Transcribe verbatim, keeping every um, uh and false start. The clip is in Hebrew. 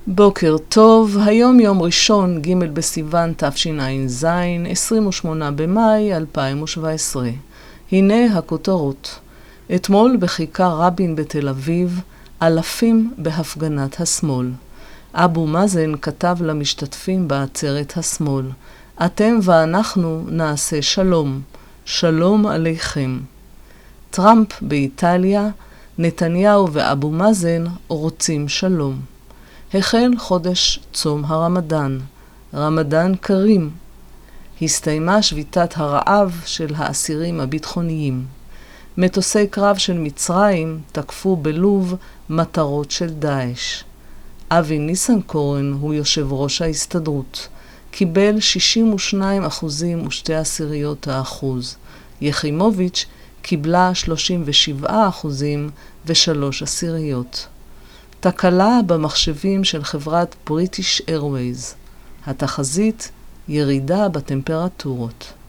בוקר טוב, היום יום ראשון, ג' בסיוון תשע"ז, עשרים ושמונה במאי אלפיים שבע עשרה. הנה הכותרות. אתמול בכיכר רבין בתל אביב, אלפים בהפגנת השמאל. אבו מאזן כתב למשתתפים בעצרת השמאל, אתם ואנחנו נעשה שלום, שלום עליכם. טראמפ באיטליה, נתניהו ואבו מאזן רוצים שלום. החל חודש צום הרמדאן, רמדאן קרים. הסתיימה שביתת הרעב של האסירים הביטחוניים. מטוסי קרב של מצרים תקפו בלוב מטרות של דאעש. אבי ניסנקורן הוא יושב ראש ההסתדרות. קיבל שישים ושניים אחוזים ושתי עשיריות האחוז. יחימוביץ' קיבלה שלושים ושבעה אחוזים ושלוש עשיריות. תקלה במחשבים של חברת בריטיש איירווייז. התחזית, ירידה בטמפרטורות.